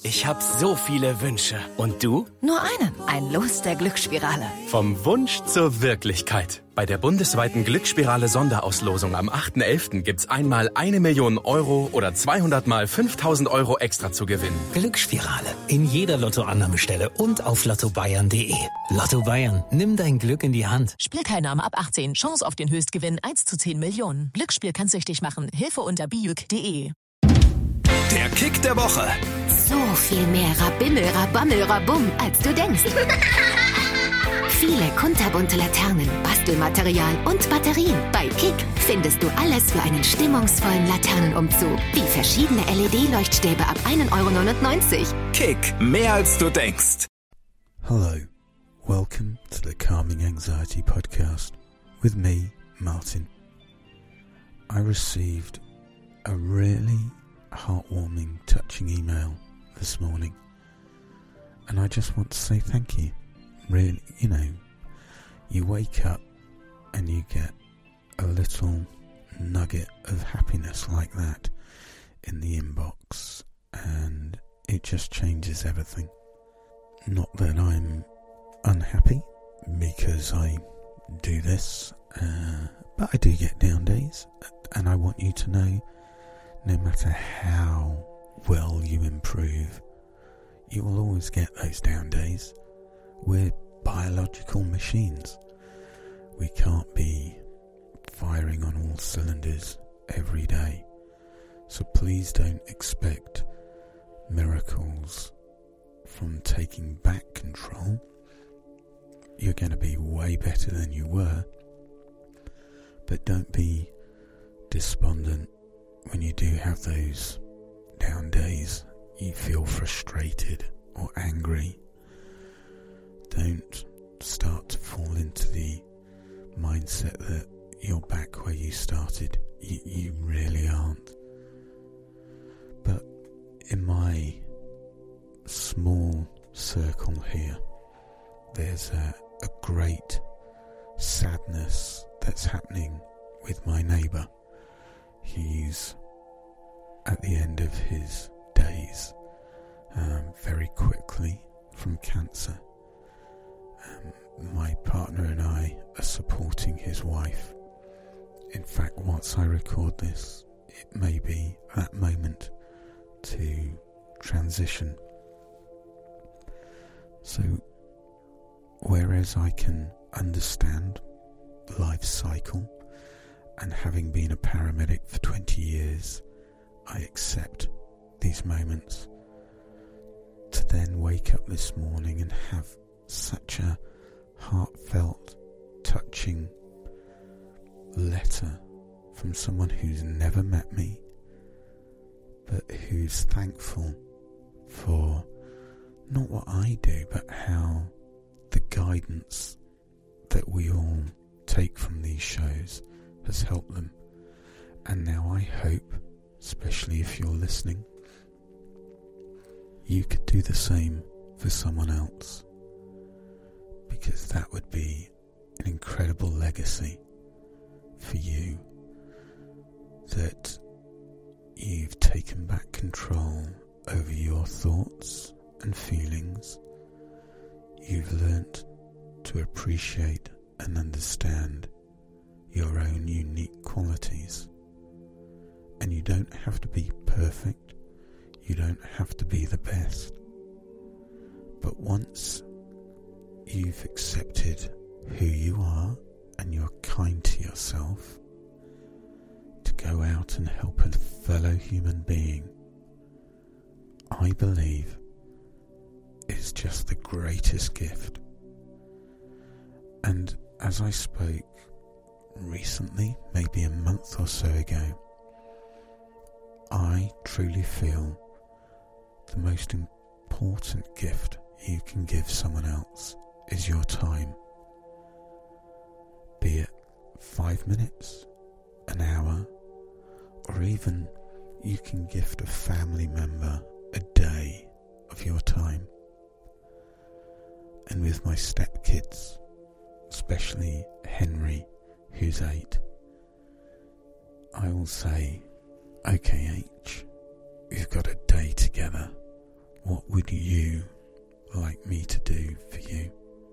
Ich habe so viele Wünsche. Und du? Nur einen. Ein Los der Glücksspirale. Vom Wunsch zur Wirklichkeit. Bei der bundesweiten Glücksspirale-Sonderauslosung am 8.11. gibt's einmal 1 Million Euro oder 200 mal 5.000 Euro extra zu gewinnen. Glücksspirale. In jeder Lottoannahmestelle und auf lottobayern.de. Lotto Bayern. Nimm dein Glück in die Hand. Spielteilnahme ab 18. Chance auf den Höchstgewinn 1 zu 10 Millionen. Glücksspiel kann süchtig machen. Hilfe unter biuk.de. Der Kick der Woche. So viel mehr Rabimmel, Rabammel, Rabum, als du denkst. Viele kunterbunte Laternen, Bastelmaterial und Batterien. Bei Kick findest du alles für einen stimmungsvollen Laternenumzug. Wie verschiedene LED-Leuchtstäbe ab 1,99 €. Kick, mehr als du denkst. Hello, welcome to the Calming Anxiety Podcast with me, Martin. I received a really heartwarming, touching email this morning, and I just want to say thank you. Really, you wake up and you get a little nugget of happiness like that in the inbox, and it just changes everything. Not that I'm unhappy, because I do this, but I do get down days, and I want you to know, no matter how well you improve, you will always get those down days. We're biological machines. We can't be firing on all cylinders every day. So please don't expect miracles from taking back control. You're going to be way better than you were. But don't be despondent when you do have those down days. You feel frustrated or angry. Don't start to fall into the mindset that you're back where you started. You really aren't. But in my small circle here, there's a great sadness that's happening with my neighbour. He's at the end of his days, very quickly, from cancer. My partner and I are supporting his wife. In fact, once I record this, it may be that moment to transition. So, whereas I can understand life's cycle, and having been a paramedic for 20 years, I accept these moments. To then wake up this morning and have such a heartfelt, touching letter from someone who's never met me, but who's thankful for not what I do, but how the guidance that we all take from these shows has helped them. And now I hope, especially if you're listening, you could do the same for someone else, because that would be an incredible legacy for you, that you've taken back control over your thoughts and feelings. You've learnt to appreciate and understand your own unique qualities. And you don't have to be perfect. You don't have to be the best. But once you've accepted who you are and you're kind to yourself, to go out and help a fellow human being, I believe is just the greatest gift. And as I spoke recently, maybe a month or so ago, I truly feel the most important gift you can give someone else is your time. Be it 5 minutes, an hour, or even you can gift a family member a day of your time. And with my stepkids, especially Henry, who's 8, I will say, okay H, we've got a day together. what would you like me to do for you?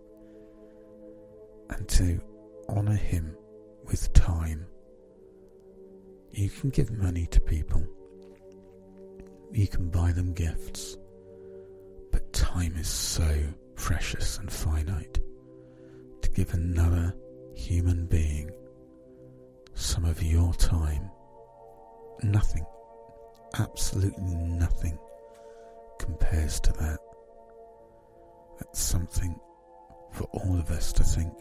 And to honour him with time. You can give money to people. You can buy them gifts. But time is so precious and finite. To give another human being some of your time, nothing, absolutely nothing compares to that. That's something for all of us to think.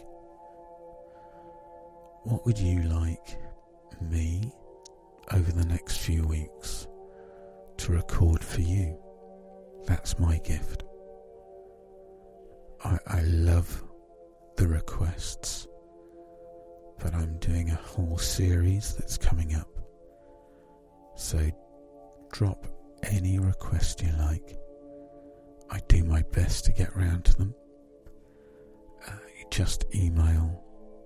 What would you like me, over the next few weeks, to record for you? That's my gift. I love the requests, but I'm doing a whole series that's coming up. So drop any request you like. I do my best to get round to them. Just email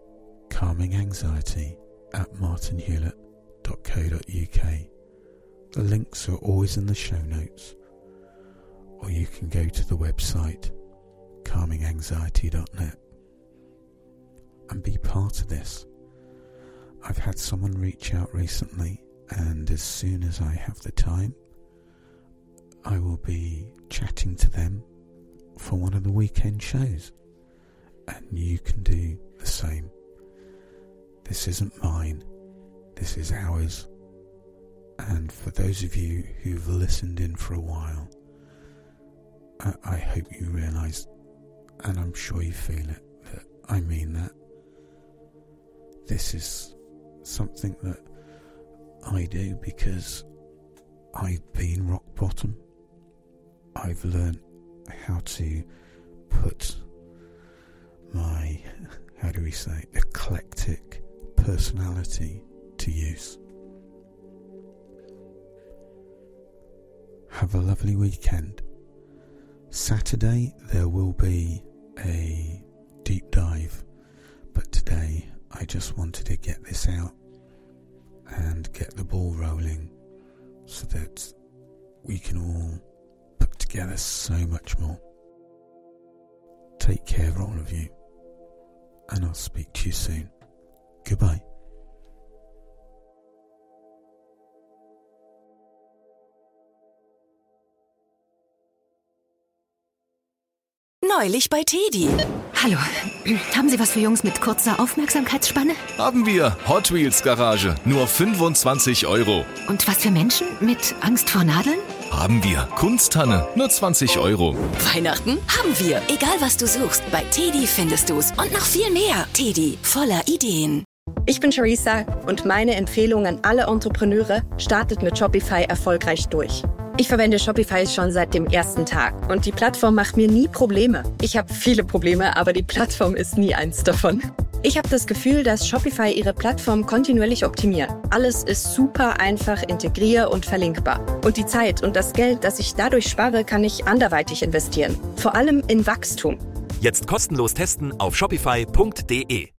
calminganxiety@martinhewlett.co.uk. The links are always in the show notes, or you can go to the website calminganxiety.net and be part of this. I've had someone reach out recently, and as soon as I have the time, I will be chatting to them for one of the weekend shows, and you can do the same. This isn't mine, this is ours. And for those of you who've listened in for a while, I hope you realise, and I'm sure you feel it, that I mean that. This is something that I do because I've been rock bottom. I've learned how to put my, eclectic personality to use. Have a lovely weekend. Saturday there will be a deep dive, but today I just wanted to get this out and get the ball rolling so that we can all put together so much more. Take care, all of you, and I'll speak to you soon. Goodbye. Neulich bei Teddy. Hallo, haben Sie was für Jungs mit kurzer Aufmerksamkeitsspanne? Haben wir. Hot Wheels Garage. Nur 25 €. Und was für Menschen mit Angst vor Nadeln? Haben wir. Kunsttanne. Nur 20 €. Weihnachten haben wir. Egal was du suchst, bei Teddy findest du's. Und noch viel mehr. Teddy, voller Ideen. Ich bin Charissa und meine Empfehlung an alle Entrepreneure: startet mit Shopify erfolgreich durch. Ich verwende Shopify schon seit dem ersten Tag und die Plattform macht mir nie Probleme. Ich habe viele Probleme, aber die Plattform ist nie eins davon. Ich habe das Gefühl, dass Shopify ihre Plattform kontinuierlich optimiert. Alles ist super einfach integrier- und verlinkbar. Und die Zeit und das Geld, das ich dadurch spare, kann ich anderweitig investieren. Vor allem in Wachstum. Jetzt kostenlos testen auf shopify.de.